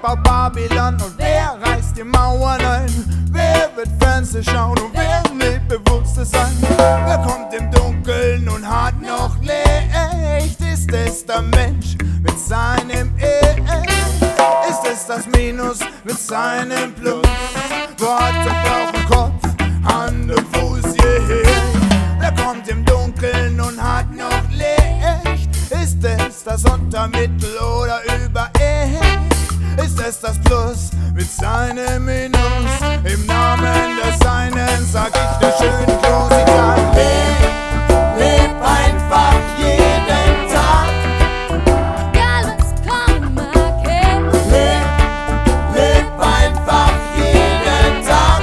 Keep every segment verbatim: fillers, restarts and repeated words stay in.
baut Babylon und wer reißt die Mauern ein? Wer wird Fernsehen schauen und wer lebt Bewusstsein? Wer kommt im Dunkeln und hat noch Licht? Ist es der Mensch mit seinem E? Ist es das Minus mit seinem Plus? Wo hat der Bauch Kopf, Hand und Fuß hierher? Wer kommt im Dunkeln und hat noch Licht? Ist es das Untermittel oder Überecht? Ist es das Plus mit seinem Minus? Im Namen des Einen sag ich der schönen Klosigkeit: Leb, leb einfach jeden Tag. Egal was kommen mag, hey. Leb, leb einfach jeden Tag.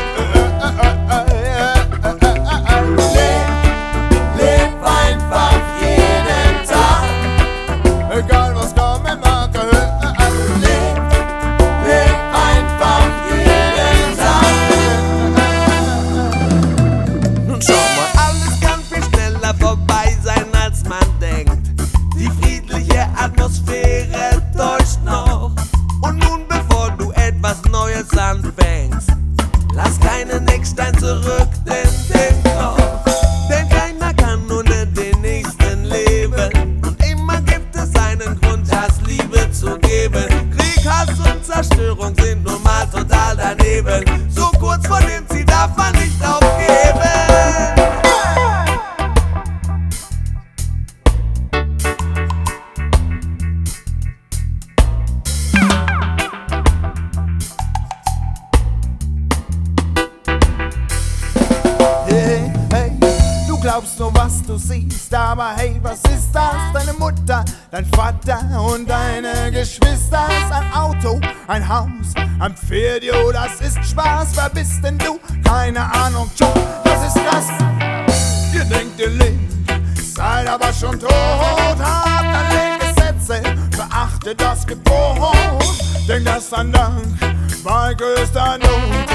Leb, leb einfach jeden Tag. Egal was kommen mag, leb, leb einfach jeden Tag. Nun schau mal, alles kann viel schneller vorbei sein, als man denkt. Die friedliche Atmosphäre täuscht noch. Und nun, bevor du etwas Neues anfängst, lass keinen Eckstein zurück, denn denk noch. Denn keiner kann ohne den Nächsten leben. Und immer gibt es einen Grund, Hass, Liebe zu geben. Krieg, Hass und Zerstörung sind nun mal total daneben. So kurz vor dem Ziel darf man nicht aufgeben. Hey, hey, du glaubst nur, was du siehst, aber hey, was ist das? Deine Mutter, dein Vater und deine Geschwister. Ein Auto, ein Haus, ein Pferd, jo, das ist Spaß. Wer bist denn du? Keine Ahnung, Joe, das ist krass. Ihr denkt, ihr lebt, seid aber schon tot. Habt alle Gesetze, verachtet das Gebot. Denkt das an Dank bei größter Not.